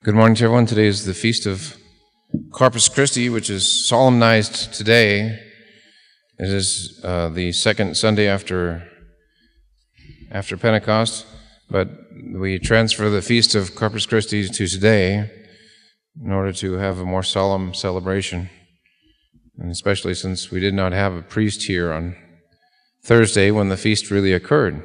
Good morning to everyone. Today is the Feast of Corpus Christi, which is solemnized today. It is the second Sunday after Pentecost, but we transfer the Feast of Corpus Christi to today in order to have a more solemn celebration, and especially since we did not have a priest here on Thursday when the feast really occurred.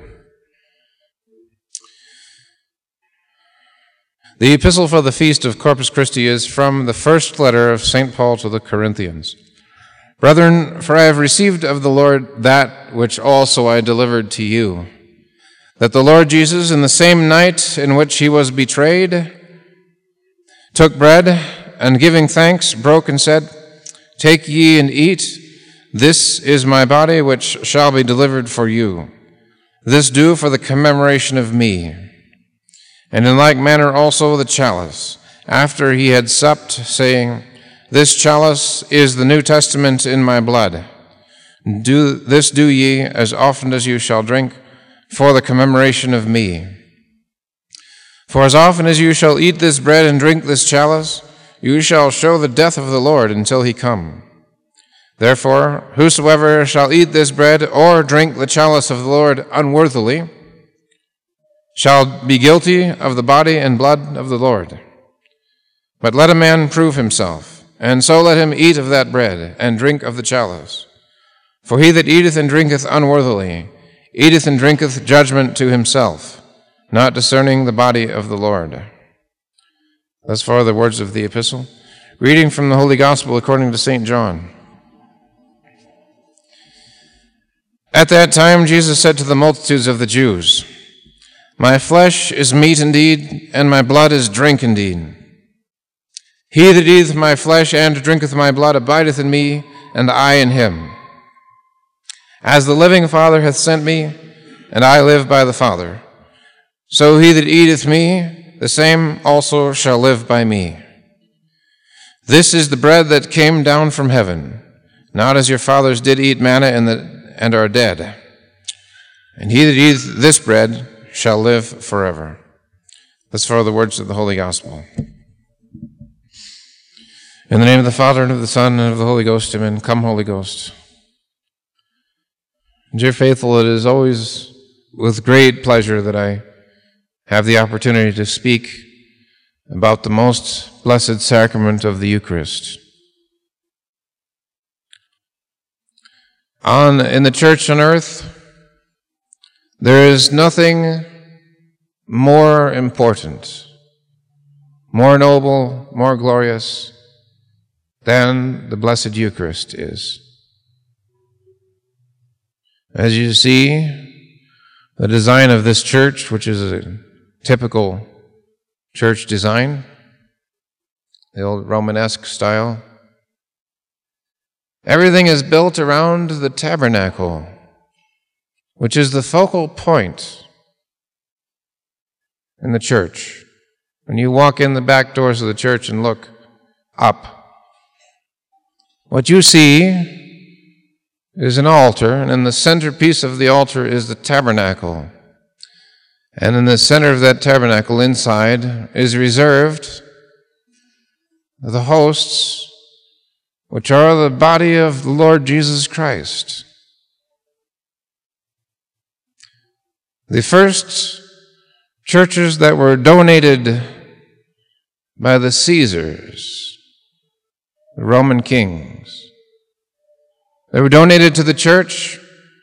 The epistle for the Feast of Corpus Christi is from the first letter of St. Paul to the Corinthians. Brethren, for I have received of the Lord that which also I delivered to you, that the Lord Jesus, in the same night in which he was betrayed, took bread, and giving thanks, broke and said, Take ye and eat, this is my body which shall be delivered for you. This do for the commemoration of me. And in like manner also the chalice, after he had supped, saying, This chalice is the New Testament in my blood. Do ye, as often as you shall drink, for the commemoration of me. For as often as you shall eat this bread and drink this chalice, you shall show the death of the Lord until he come. Therefore, whosoever shall eat this bread or drink the chalice of the Lord unworthily, shall be guilty of the body and blood of the Lord. But let a man prove himself, and so let him eat of that bread, and drink of the chalice. For he that eateth and drinketh unworthily, eateth and drinketh judgment to himself, not discerning the body of the Lord. Thus far the words of the epistle. Reading from the Holy Gospel according to St. John. At that time Jesus said to the multitudes of the Jews, My flesh is meat indeed, and my blood is drink indeed. He that eateth my flesh and drinketh my blood abideth in me, and I in him. As the living Father hath sent me, and I live by the Father, so he that eateth me, the same also shall live by me. This is the bread that came down from heaven, not as your fathers did eat manna and are dead. And he that eateth this bread shall live forever. Thus far the words of the Holy Gospel. In the name of the Father, and of the Son, and of the Holy Ghost, amen. Come, Holy Ghost. Dear faithful, it is always with great pleasure that I have the opportunity to speak about the most blessed sacrament of the Eucharist. In the Church on earth, there is nothing more important, more noble, more glorious than the Blessed Eucharist is. As you see, the design of this church, which is a typical church design, the old Romanesque style, everything is built around the tabernacle, which is the focal point in the church. When you walk in the back doors of the church and look up, what you see is an altar, and in the centerpiece of the altar is the tabernacle. And in the center of that tabernacle inside is reserved the hosts, which are the body of the Lord Jesus Christ. The first churches that were donated by the Caesars, the Roman kings, they were donated to the church.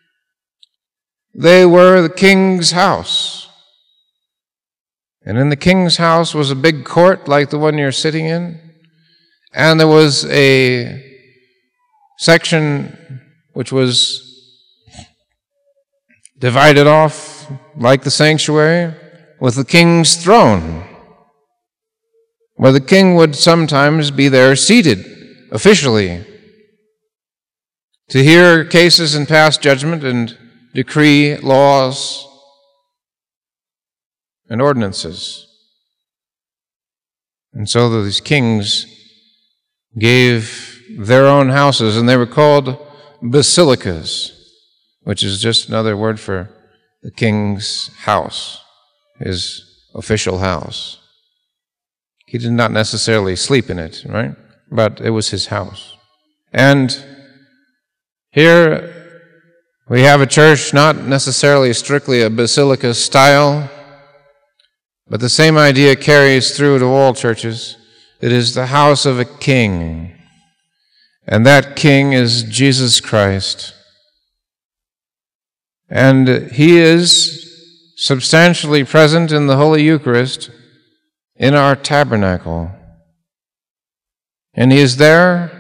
They were the king's house. And in the king's house was a big court like the one you're sitting in. And there was a section which was divided off like the sanctuary with the king's throne, where the king would sometimes be there seated officially to hear cases and pass judgment and decree laws and ordinances. And so these kings gave their own houses, and they were called basilicas, which is just another word for the king's house, his official house. He did not necessarily sleep in it, right? But it was his house. And here we have a church, not necessarily strictly a basilica style, but the same idea carries through to all churches. It is the house of a king, and that king is Jesus Christ. And he is substantially present in the Holy Eucharist in our tabernacle. And he is there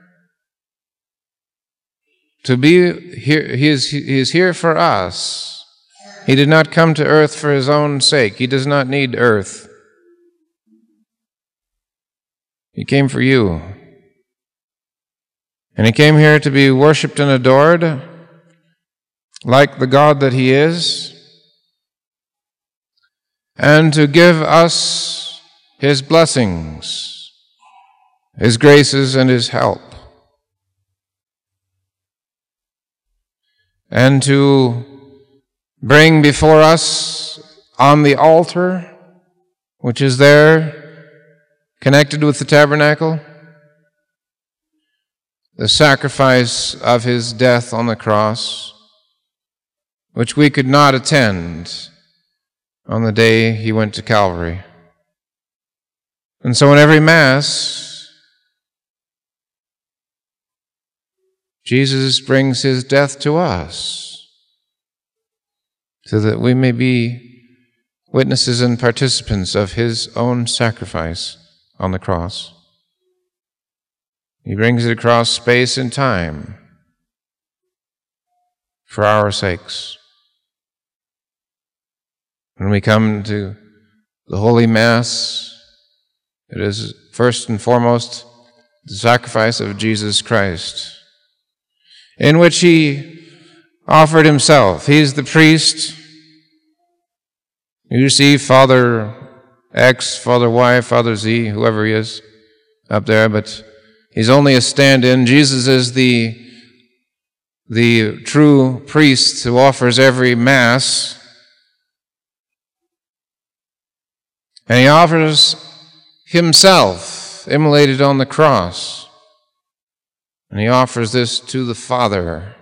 to be here. He is here for us. He did not come to earth for his own sake. He does not need earth. He came for you. And he came here to be worshipped and adored like the God that he is, and to give us his blessings, his graces, and his help. And to bring before us on the altar, which is there, connected with the tabernacle, the sacrifice of his death on the cross, which we could not attend on the day he went to Calvary. And so in every Mass, Jesus brings his death to us so that we may be witnesses and participants of his own sacrifice on the cross. He brings it across space and time for our sakes. When we come to the Holy Mass, it is first and foremost the sacrifice of Jesus Christ, in which he offered himself. He's the priest. You see Father X, Father Y, Father Z, whoever he is up there, but he's only a stand-in. Jesus is the true priest who offers every Mass. And he offers himself immolated on the cross. And he offers this to the Father.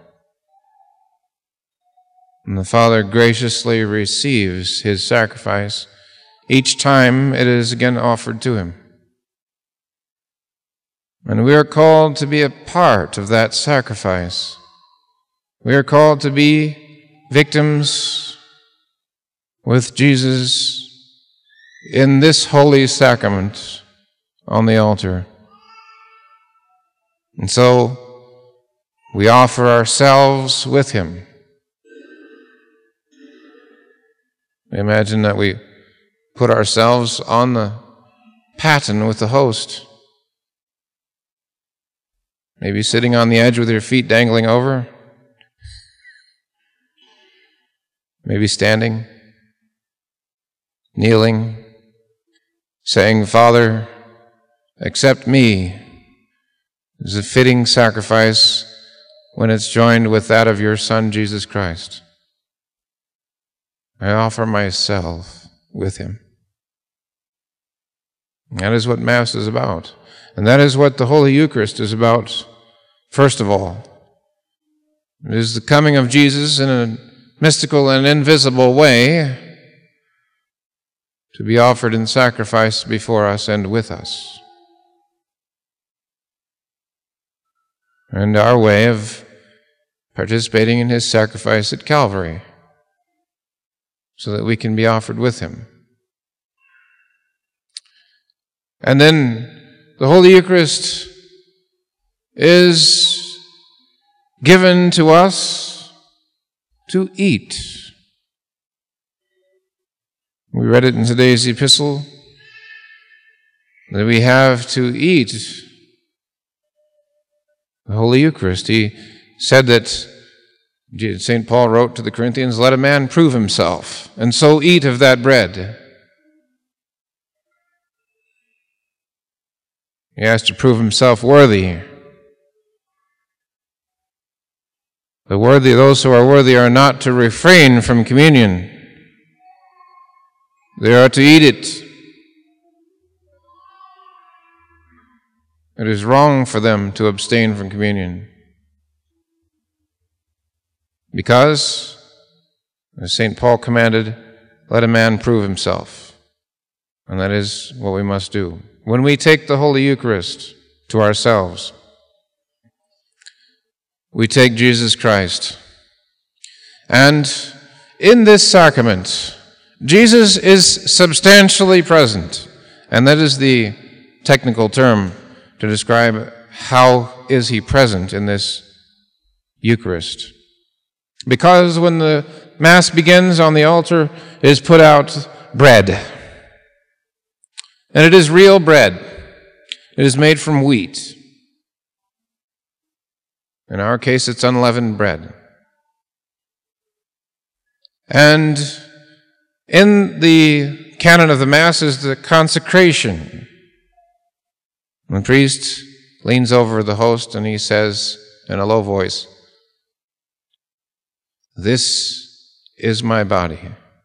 And the Father graciously receives his sacrifice each time it is again offered to him. And we are called to be a part of that sacrifice. We are called to be victims with Jesus in this holy sacrament on the altar. And so we offer ourselves with him. Imagine that we put ourselves on the paten with the host, maybe sitting on the edge with your feet dangling over, maybe standing, kneeling, saying, Father, accept me as a fitting sacrifice when it's joined with that of your Son, Jesus Christ. I offer myself with him. That is what Mass is about. And that is what the Holy Eucharist is about, first of all. It is the coming of Jesus in a mystical and invisible way to be offered in sacrifice before us and with us. And our way of participating in his sacrifice at Calvary, so that we can be offered with him. And then the Holy Eucharist is given to us to eat. We read it in today's epistle, that we have to eat the Holy Eucharist. He said that St. Paul wrote to the Corinthians, let a man prove himself, and so eat of that bread. He has to prove himself worthy. The worthy, those who are worthy, are not to refrain from communion. They are to eat it. It is wrong for them to abstain from communion. Because, as St. Paul commanded, let a man prove himself. And that is what we must do. When we take the Holy Eucharist to ourselves, we take Jesus Christ. And in this sacrament, Jesus is substantially present. And that is the technical term to describe how is he present in this Eucharist. Because when the Mass begins, on the altar is put out bread. And it is real bread. It is made from wheat. In our case, it's unleavened bread. And in the canon of the Mass is the consecration. The priest leans over the host and he says in a low voice, "This is my body."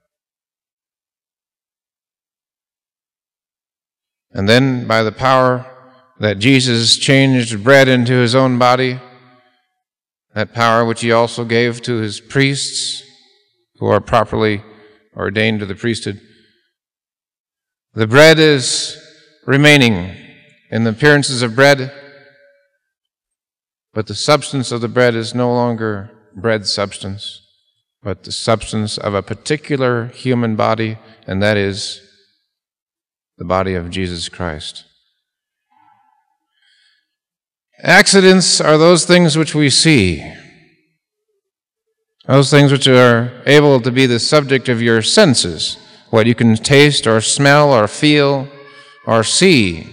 And then, by the power that Jesus changed bread into his own body, that power which he also gave to his priests, who are properly ordained to the priesthood, the bread is remaining in the appearances of bread, but the substance of the bread is no longer bread substance, but the substance of a particular human body, and that is the body of Jesus Christ. Accidents are those things which we see, those things which are able to be the subject of your senses, what you can taste or smell or feel or see.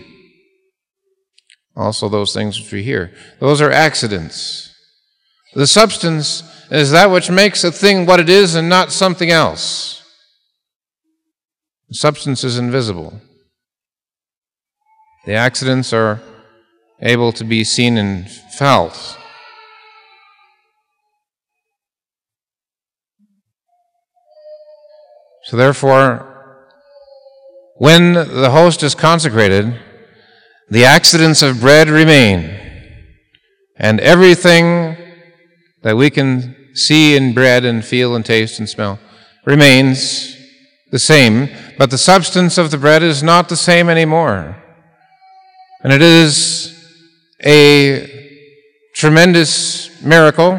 Also those things which we hear. Those are accidents. The substance is that which makes a thing what it is and not something else. The substance is invisible. The accidents are able to be seen and felt. So therefore, when the host is consecrated, the accidents of bread remain, and everything that we can see in bread and feel and taste and smell remains the same, but the substance of the bread is not the same anymore. And it is a tremendous miracle,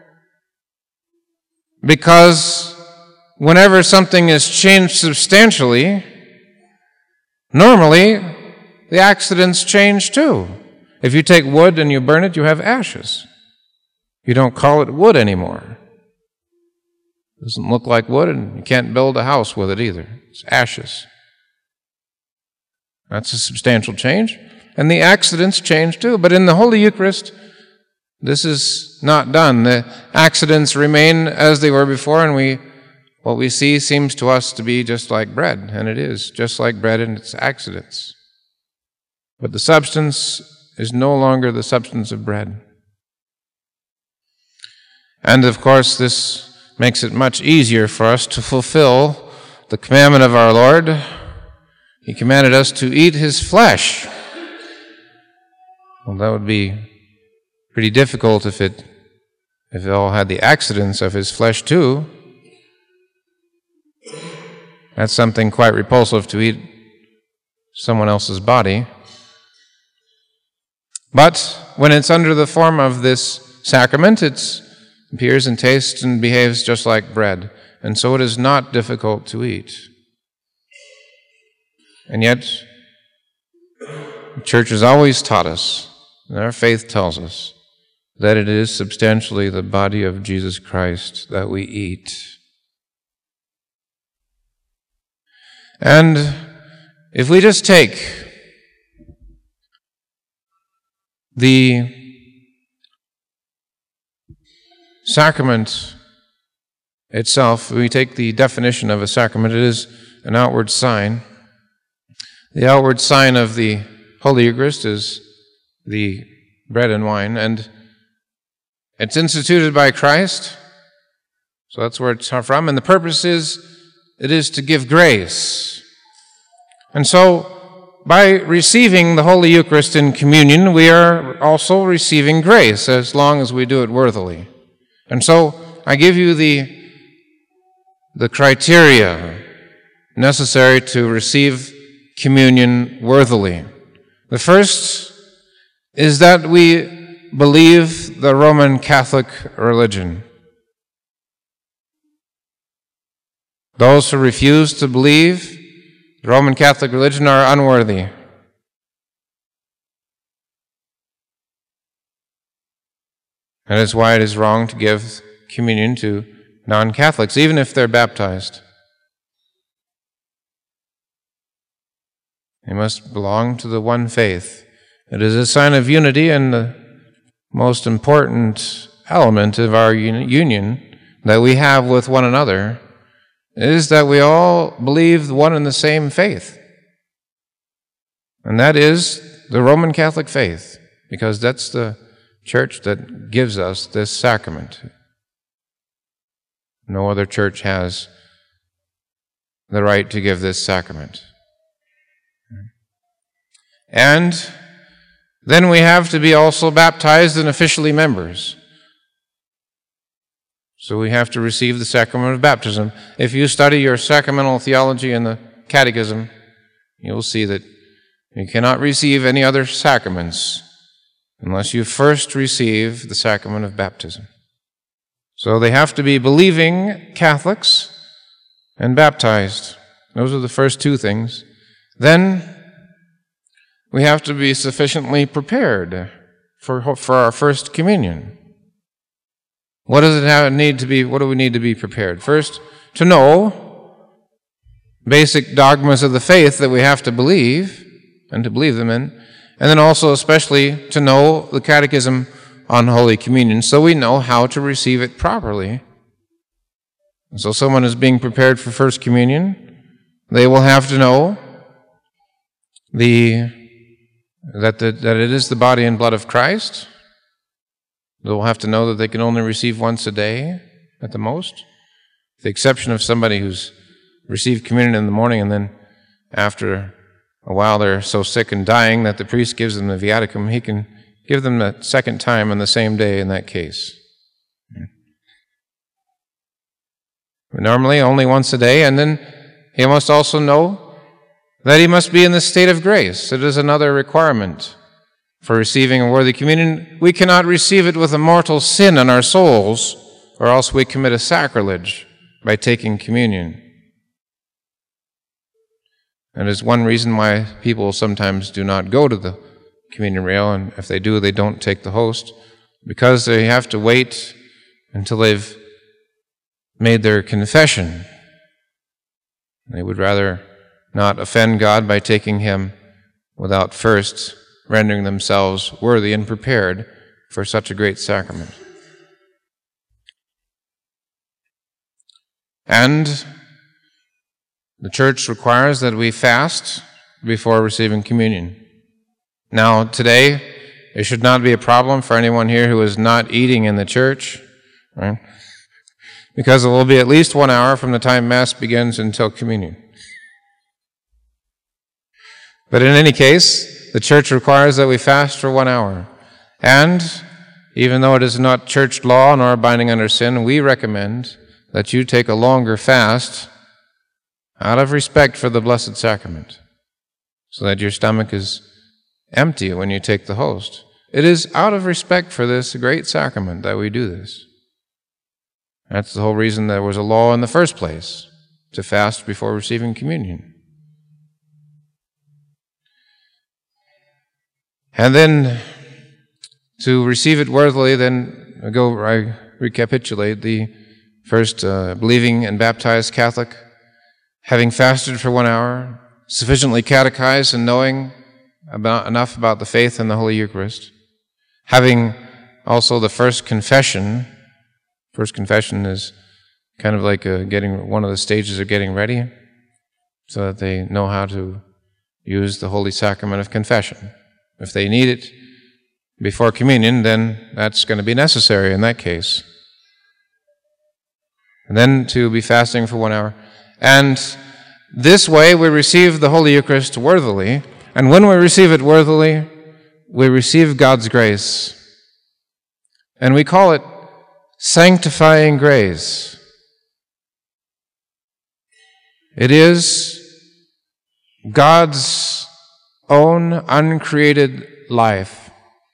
because whenever something is changed substantially, normally the accidents change too. If you take wood and you burn it, you have ashes. You don't call it wood anymore. It doesn't look like wood, and you can't build a house with it either. It's ashes. That's a substantial change. And the accidents change too. But in the Holy Eucharist, this is not done. The accidents remain as they were before, and what we see seems to us to be just like bread, and it is just like bread in its accidents. But the substance is no longer the substance of bread. And of course, this makes it much easier for us to fulfill the commandment of our Lord. He commanded us to eat his flesh. Well, that would be pretty difficult if it all had the accidents of his flesh too. That's something quite repulsive, to eat someone else's body. But when it's under the form of this sacrament, it appears and tastes and behaves just like bread. And so it is not difficult to eat. And yet, the Church has always taught us, and our faith tells us, that it is substantially the body of Jesus Christ that we eat. And if we just take the sacrament itself, we take the definition of a sacrament, it is an outward sign. The outward sign of the Holy Eucharist is the bread and wine, and it's instituted by Christ, so that's where it's from, and it is to give grace. And so, by receiving the Holy Eucharist in communion, we are also receiving grace, as long as we do it worthily. And so I give you the criteria necessary to receive communion worthily. The first is that we believe the Roman Catholic religion. Those who refuse to believe the Roman Catholic religion are unworthy. That is why it is wrong to give communion to non-Catholics, even if they're baptized. They must belong to the one faith. It is a sign of unity, and the most important element of our union that we have with one another is that we all believe one and the same faith. And that is the Roman Catholic faith, because that's the church that gives us this sacrament. No other church has the right to give this sacrament. And then we have to be also baptized and officially members. So we have to receive the sacrament of baptism. If you study your sacramental theology in the Catechism, you will see that you cannot receive any other sacraments unless you first receive the sacrament of baptism. So they have to be believing Catholics and baptized. Those are the first two things. Then we have to be sufficiently prepared for our first communion. What does it need to be? What do we need to be prepared? First, to know basic dogmas of the faith that we have to believe and to believe them in, and then also especially to know the Catechism on Holy Communion so we know how to receive it properly. And so someone is being prepared for First Communion, they will have to know that it is the body and blood of Christ. They'll have to know that they can only receive once a day at the most, with the exception of somebody who's received communion in the morning and then after a while they're so sick and dying that the priest gives them the viaticum. He can give them the second time on the same day in that case. But normally only once a day, and then he must also know that he must be in the state of grace. It is another requirement for receiving a worthy communion. We cannot receive it with a mortal sin in our souls, or else we commit a sacrilege by taking communion. That is one reason why people sometimes do not go to the communion rail, and if they do, they don't take the host, because they have to wait until they've made their confession. They would rather not offend God by taking Him without first rendering themselves worthy and prepared for such a great sacrament. And the Church requires that we fast before receiving communion. Now, today, it should not be a problem for anyone here who is not eating in the church, right? Because it will be at least 1 hour from the time Mass begins until communion. But in any case, the Church requires that we fast for 1 hour. And even though it is not church law nor binding under sin, we recommend that you take a longer fast out of respect for the Blessed Sacrament, so that your stomach is empty when you take the host. It is out of respect for this great sacrament that we do this. That's the whole reason there was a law in the first place, to fast before receiving communion. And then, to receive it worthily, then I recapitulate the first believing and baptized Catholic, having fasted for 1 hour, sufficiently catechized and knowing enough about the faith and the Holy Eucharist, having also the first confession. First confession is kind of like getting one of the stages of getting ready, so that they know how to use the Holy Sacrament of Confession. If they need it before communion, then that's going to be necessary in that case. And then to be fasting for 1 hour. And this way we receive the Holy Eucharist worthily, And when we receive it worthily, we receive God's grace. And we call it sanctifying grace. It is God's own uncreated life.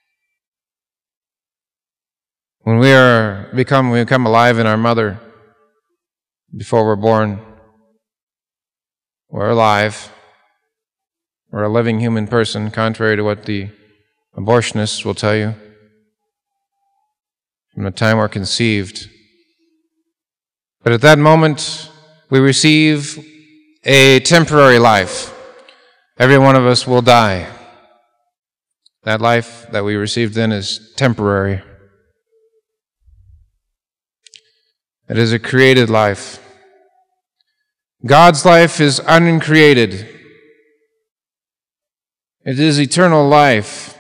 When we become alive in our mother before we're born, we're alive. We're a living human person, contrary to what the abortionists will tell you. From the time we're conceived. But at that moment, we receive a temporary life. Every one of us will die. That life that we received then is temporary. It is a created life. God's life is uncreated. It is eternal life.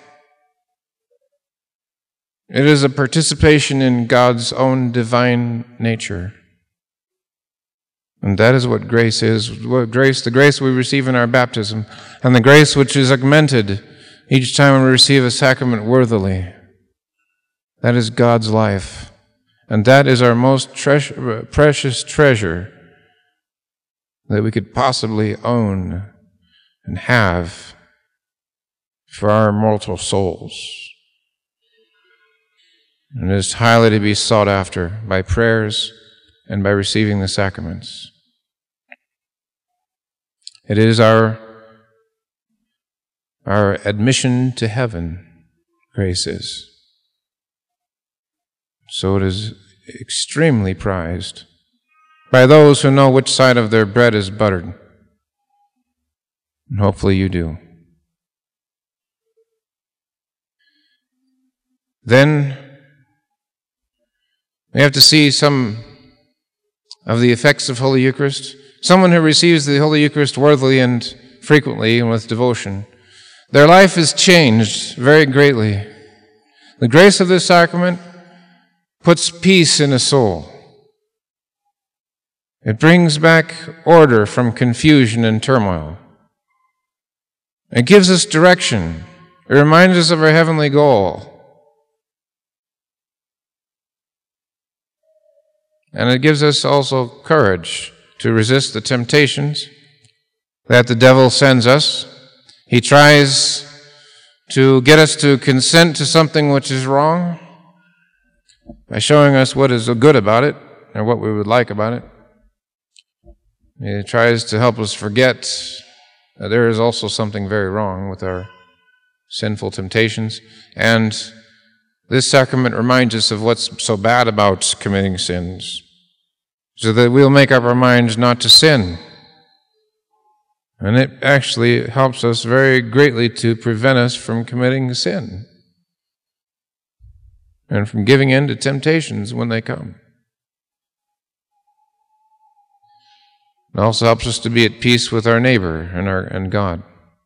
It is a participation in God's own divine nature. And that is what grace is. The grace we receive in our baptism, and the grace which is augmented each time we receive a sacrament worthily. That is God's life. And that is our most precious treasure that we could possibly own and have for our mortal souls. And it is highly to be sought after by prayers and by receiving the sacraments. It is our admission to heaven, grace is. So it is extremely prized by those who know which side of their bread is buttered. And hopefully you do. Then we have to see some of the effects of Holy Eucharist. Someone who receives the Holy Eucharist worthily and frequently and with devotion, their life is changed very greatly. The grace of this sacrament puts peace in a soul. It brings back order from confusion and turmoil. It gives us direction. It reminds us of our heavenly goal. And it gives us also courage to resist the temptations that the devil sends us. He tries to get us to consent to something which is wrong by showing us what is good about it or what we would like about it. He tries to help us forget that there is also something very wrong with our sinful temptations. And this sacrament reminds us of what's so bad about committing sins, so that we'll make up our minds not to sin. And it actually helps us very greatly to prevent us from committing sin and from giving in to temptations when they come. It also helps us to be at peace with our neighbor and God.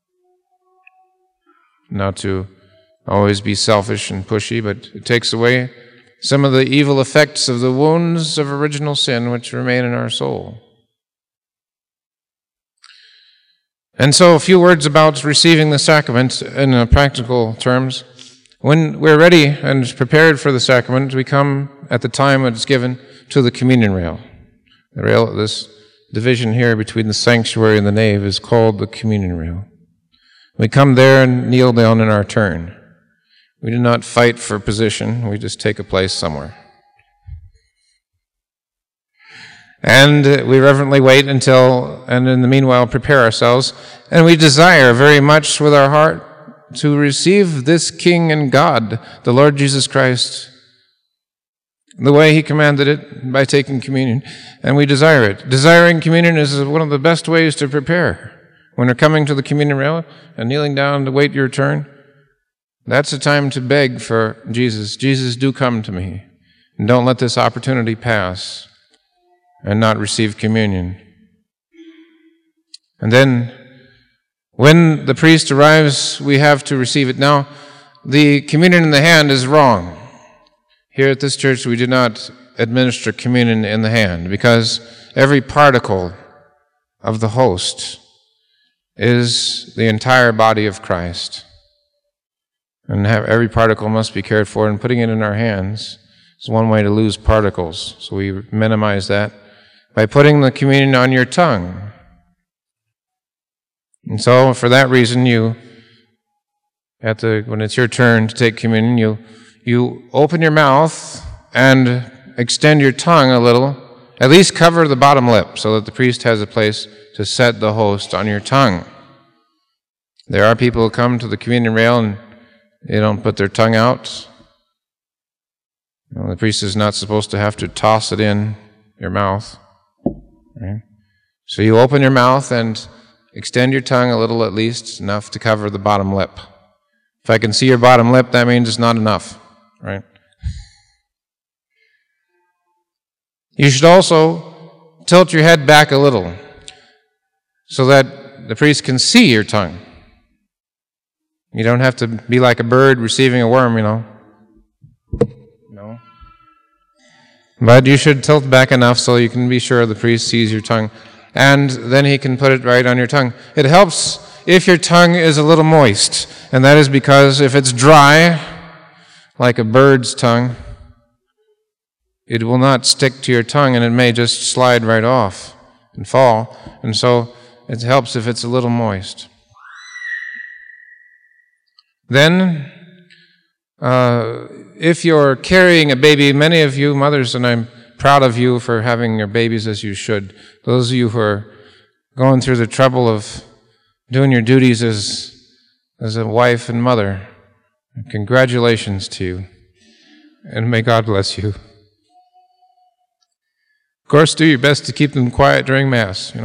Not to always be selfish and pushy, but it takes away some of the evil effects of the wounds of original sin which remain in our soul. And so a few words about receiving the sacrament in practical terms. When we're ready and prepared for the sacrament, we come at the time it's given to the communion rail. The rail, this division here between the sanctuary and the nave, is called the communion rail. We come there and kneel down in our turn. We do not fight for position, we just take a place somewhere. And we reverently wait until, and in the meanwhile prepare ourselves, and we desire very much with our heart to receive this King and God, the Lord Jesus Christ, the way He commanded it, by taking communion, and we desire it. Desiring communion is one of the best ways to prepare. When you're coming to the communion rail and kneeling down to wait your turn, that's the time to beg for Jesus. Jesus, do come to me, and don't let this opportunity pass and not receive communion. And then, when the priest arrives, we have to receive it. Now, the communion in the hand is wrong. Here at this church, we do not administer communion in the hand, because every particle of the host is the entire body of Christ. And every particle must be cared for, and putting it in our hands is one way to lose particles. So we minimize that by putting the communion on your tongue. And so for that reason, when it's your turn to take communion, you open your mouth and extend your tongue a little, at least cover the bottom lip so that the priest has a place to set the host on your tongue. There are people who come to the communion rail and they don't put their tongue out. The priest is not supposed to have to toss it in your mouth. Right? So you open your mouth and extend your tongue a little, at least, enough to cover the bottom lip. If I can see your bottom lip, that means it's not enough, right? You should also tilt your head back a little so that the priest can see your tongue. You don't have to be like a bird receiving a worm, No. But you should tilt back enough so you can be sure the priest sees your tongue. And then he can put it right on your tongue. It helps if your tongue is a little moist. And that is because if it's dry, like a bird's tongue, it will not stick to your tongue and it may just slide right off and fall. And so it helps if it's a little moist. Then, if you're carrying a baby, many of you mothers, and I'm proud of you for having your babies as you should. Those of you who are going through the trouble of doing your duties as a wife and mother, congratulations to you, and may God bless you. Of course, do your best to keep them quiet during Mass,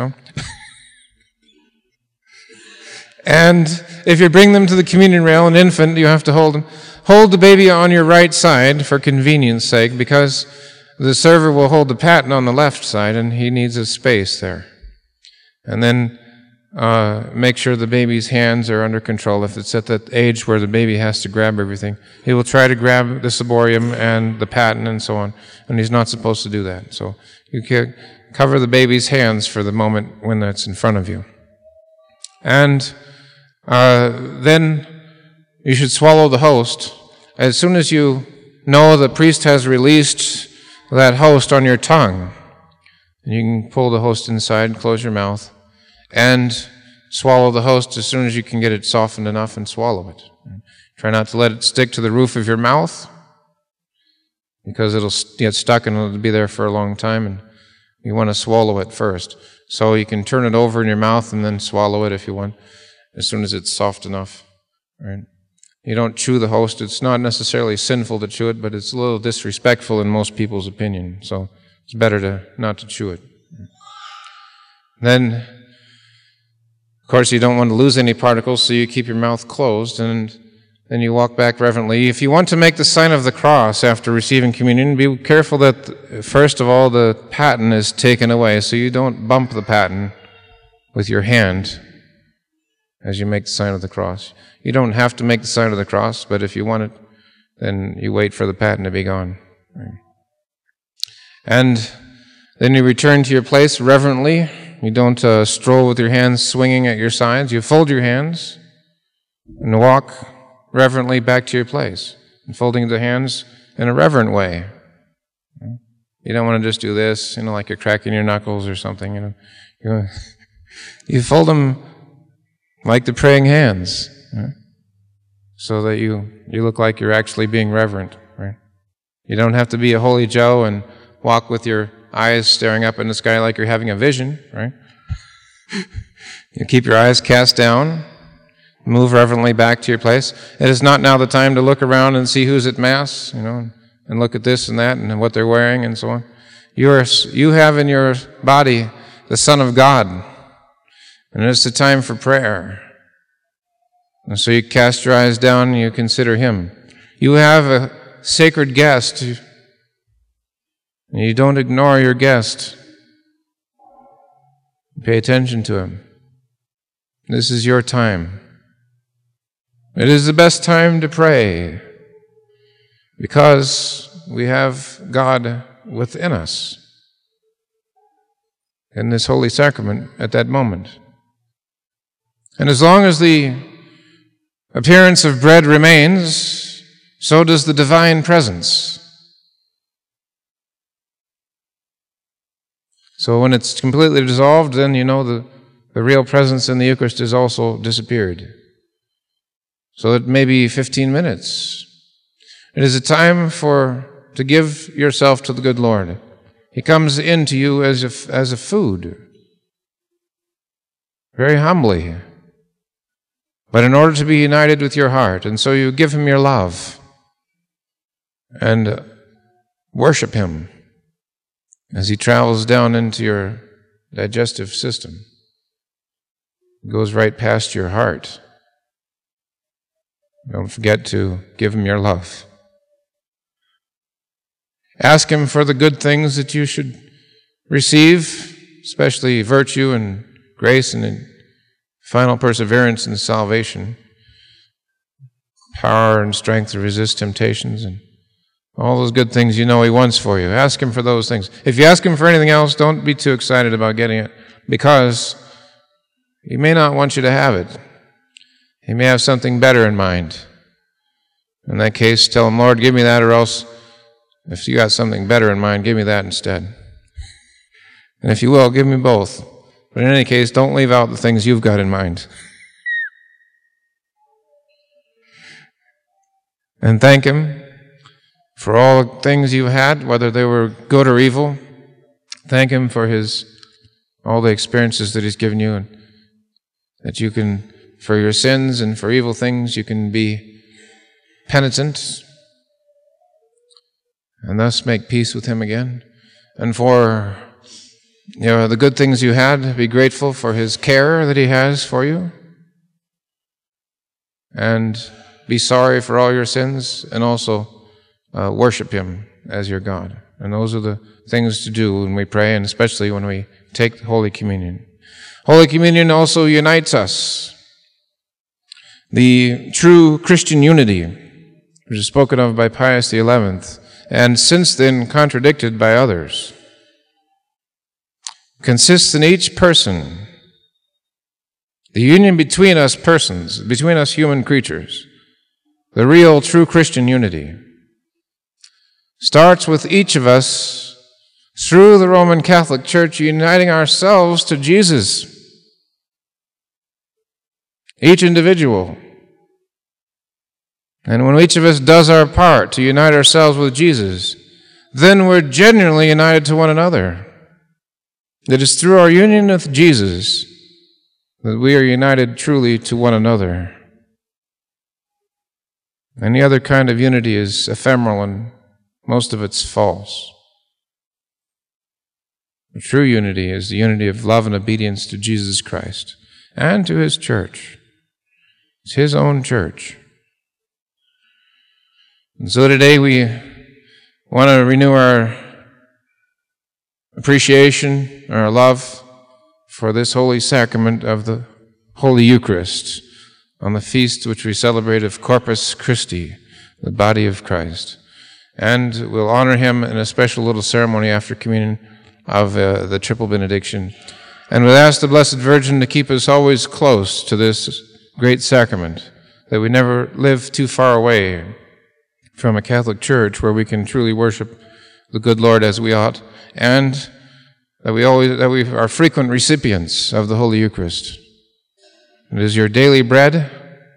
And if you bring them to the communion rail, an infant, you have to hold them. Hold the baby on your right side for convenience sake, because the server will hold the paten on the left side, and he needs a space there. And then make sure the baby's hands are under control. If it's at that age where the baby has to grab everything, he will try to grab the ciborium and the paten and so on, and he's not supposed to do that. So you can cover the baby's hands for the moment when that's in front of you. And then you should swallow the host. As soon as you know the priest has released that host on your tongue, you can pull the host inside, close your mouth, and swallow the host as soon as you can get it softened enough and swallow it. Try not to let it stick to the roof of your mouth, because it'll get stuck and it'll be there for a long time, and you want to swallow it first. So you can turn it over in your mouth and then swallow it if you want, as soon as it's soft enough. Right? You don't chew the host. It's not necessarily sinful to chew it, but it's a little disrespectful in most people's opinion. So it's better not to chew it. Then, of course, you don't want to lose any particles, so you keep your mouth closed, and then you walk back reverently. If you want to make the sign of the cross after receiving communion, be careful that, first of all, the paten is taken away, so you don't bump the paten with your hand as you make the sign of the cross. You don't have to make the sign of the cross, but if you want it, then you wait for the paten to be gone. And then you return to your place reverently. You don't stroll with your hands swinging at your sides. You fold your hands and walk reverently back to your place, and folding the hands in a reverent way. You don't want to just do this, like you're cracking your knuckles or something. You fold them like the praying hands, so that you look like you're actually being reverent. Right? You don't have to be a holy Joe and walk with your eyes staring up in the sky like you're having a vision. Right? You keep your eyes cast down. Move reverently back to your place. It is not now the time to look around and see who's at Mass, and look at this and that and what they're wearing and so on. You have in your body the Son of God, and it's the time for prayer. And so you cast your eyes down and you consider Him. You have a sacred guest, and you don't ignore your guest. Pay attention to him. This is your time. It is the best time to pray, because we have God within us in this holy sacrament at that moment. And as long as the appearance of bread remains, so does the divine presence. So when it's completely dissolved, then you know the real presence in the Eucharist is also disappeared. So it may be 15 minutes. It is a time to give yourself to the good Lord. He comes into you as a food, very humbly, but in order to be united with your heart. And so you give him your love and worship him as he travels down into your digestive system. It goes right past your heart. Don't forget to give him your love. Ask him for the good things that you should receive, especially virtue and grace and final perseverance in salvation, power and strength to resist temptations, and all those good things you know he wants for you. Ask him for those things. If you ask him for anything else, don't be too excited about getting it, because he may not want you to have it. He may have something better in mind. In that case, tell him, Lord, give me that, or else, if you got something better in mind, give me that instead. And if you will, give me both. But in any case, don't leave out the things you've got in mind. And thank him for all the things you've had, whether they were good or evil. Thank him for all the experiences that he's given you, and that you can, for your sins and for evil things, you can be penitent and thus make peace with him again. And for the good things you had, be grateful for his care that he has for you. And be sorry for all your sins, and also worship him as your God. And those are the things to do when we pray, and especially when we take Holy Communion. Holy Communion also unites us. The true Christian unity, which is spoken of by Pius XI, and since then contradicted by others, consists in each person. The union between us persons, between us human creatures, the real true Christian unity, starts with each of us through the Roman Catholic Church uniting ourselves to Jesus. Each individual. And when each of us does our part to unite ourselves with Jesus, then we're genuinely united to one another. It is through our union with Jesus that we are united truly to one another. Any other kind of unity is ephemeral, and most of it's false. The true unity is the unity of love and obedience to Jesus Christ and to his church. It's his own church. And so today we want to renew our appreciation, our love for this holy sacrament of the Holy Eucharist on the feast which we celebrate of Corpus Christi, the body of Christ. And we'll honor him in a special little ceremony after communion of the triple benediction. And we'll ask the Blessed Virgin to keep us always close to this great sacrament, that we never live too far away from a Catholic church where we can truly worship the good Lord as we ought, and that we are frequent recipients of the Holy Eucharist. It is your daily bread.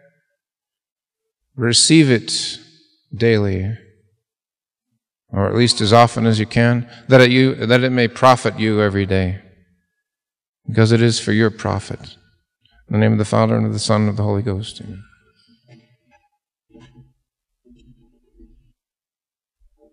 Receive it daily, or at least as often as you can, that it may profit you every day, because it is for your profit. In the name of the Father, and of the Son, and of the Holy Ghost. Amen.